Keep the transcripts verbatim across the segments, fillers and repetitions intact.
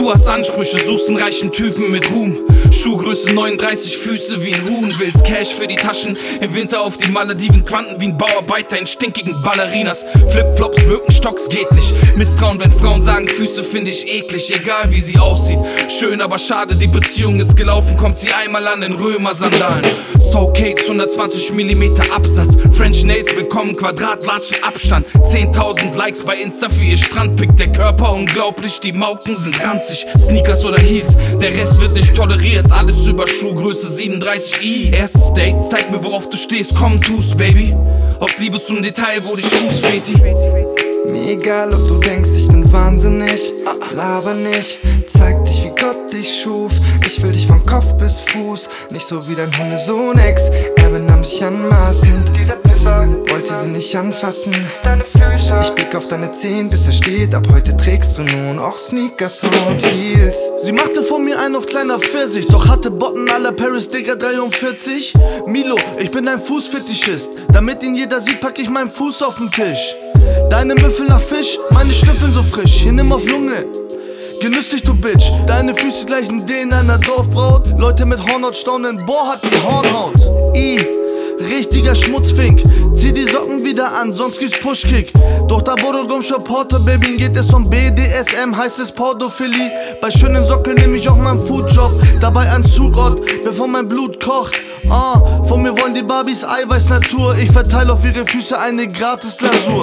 Du hast Ansprüche, suchst einen reichen Typen mit Ruhm. Schuhgröße neununddreißig, Füße wie ein Huhn. Willst Cash für die Taschen, im Winter auf die Malediven. Quanten wie ein Bauarbeiter in stinkigen Ballerinas. Flipflops, Birkenstocks geht nicht. Misstrauen, wenn Frauen sagen, Füße finde ich eklig. Egal wie sie aussieht, schön aber schade, die Beziehung ist gelaufen. Kommt sie einmal an in Römer-Sandalen. So Cates, hundertzwanzig Millimeter Absatz. French Nails, willkommen, Quadratlatschen Abstand. zehntausend Likes bei Insta für ihr Strandpick. Der Körper unglaublich, die Mauken sind ranzig. Sneakers oder Heels, der Rest wird nicht toleriert. Alles über Schuhgröße siebenunddreißig i. Erstes Date, zeig mir worauf du stehst, komm tust, Baby. Aus Liebe zum Detail wurde ich Fußfeti. Mir egal, ob du denkst, ich bin wahnsinnig, laber nicht, zeig dich, wie Gott dich schuf. Ich will dich von Kopf bis Fuß, nicht so wie dein Hundesohn-Ex. Er benahm sich anmaßend, wollte sie nicht anfassen. Ich blick auf deine Zehen, bis er steht. Ab heute trägst du nun auch Sneakers und Heels. Sie machte von mir einen auf kleiner Pfirsich, doch hatte Botten à la Paris, Digga, dreiundvierzig. Milo, ich bin ein Fußfetischist. Damit ihn jeder sieht, pack ich meinen Fuß auf den Tisch. Deine Müffel nach Fisch, meine Schnüffeln so frisch. Hier nimm auf Lunge, genüsslich du Bitch. Deine Füße gleichen denen einer Dorfbraut. Leute mit Hornhaut staunen, boah, hat die Hornhaut. I, richtiger Schmutzfink. Zieh die Socken wieder an, sonst gibt's Pushkick. Doch da Borogum Porto, Baby, geht es um B D S M, heißt es Portophilie. Bei schönen Sockeln nehm ich auch meinen Foodjob. Dabei ein Zugort, bevor mein Blut kocht. Ah, von mir wollen die Barbies Eiweiß Natur. Ich verteile auf ihre Füße eine gratis Glasur.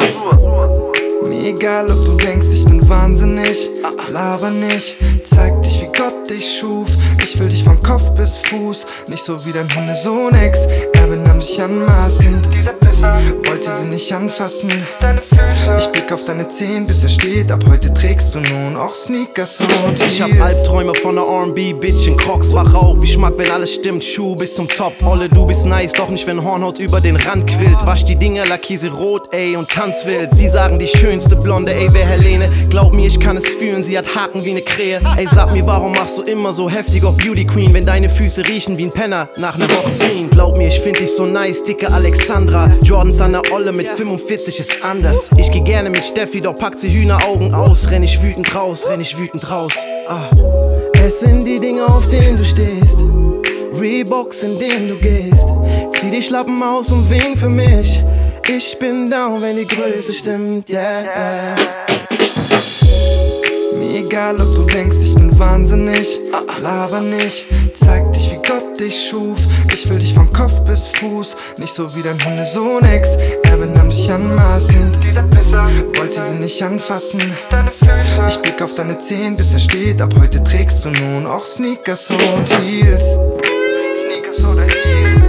Mir egal, ob du denkst, ich bin wahnsinnig, laber nicht, zeig dich, wie Gott dich schuf. Ich will dich von Kopf bis Fuß, nicht so wie dein Hundesohn-Ex. Er benahm sich anmaßend, wollte sie nicht anfassen. Ich blick auf deine Zehen, bis er steht. Ab heute trägst du nun auch Sneakers und Heels. Ich hab Albträume von der R and B-Bitch in Crocs. Wach auf, ich mag, wenn alles stimmt. Schuh bis zum Top. Olle, du bist nice, doch nicht, wenn Hornhaut über den Rand quillt. Wasch die Dinger, lackier sie rot, ey, und tanz wild. Sie sagen, die schönste Blonde, ey, wer Helene. Glaub mir, ich kann es fühlen, sie hat Haken wie ne Krähe. Ey, sag mir, warum machst du immer so heftig auf Beauty Queen, wenn deine Füße riechen wie ein Penner nach ner Woche Scene? Glaub mir, ich find dich so nice, dicke Alexandra. Jordans an der Olle mit fünfundvierzig ist anders. Ich geh gerne mit Steffi, doch packt sie Hühneraugen aus. Renn ich wütend raus, renn ich wütend raus. Ah. Es sind die Dinge, auf denen du stehst, Reeboks, in denen du gehst. Zieh die Schlappen aus und wink für mich. Ich bin down, wenn die Größe stimmt, yeah. Mir egal, ob du denkst, ich bin wahnsinnig, laber nicht, zeig dich, wie Gott dich schuf. Ich will dich von Kopf bis Fuß, nicht so wie dein Hundesohn-Ex. Er benahm sich anmaßend, wollte sie nicht anfassen. Ich blick auf deine Zehen, bis er steht. Ab heute trägst du nun auch Sneakers und Heels. Sneakers oder Heels.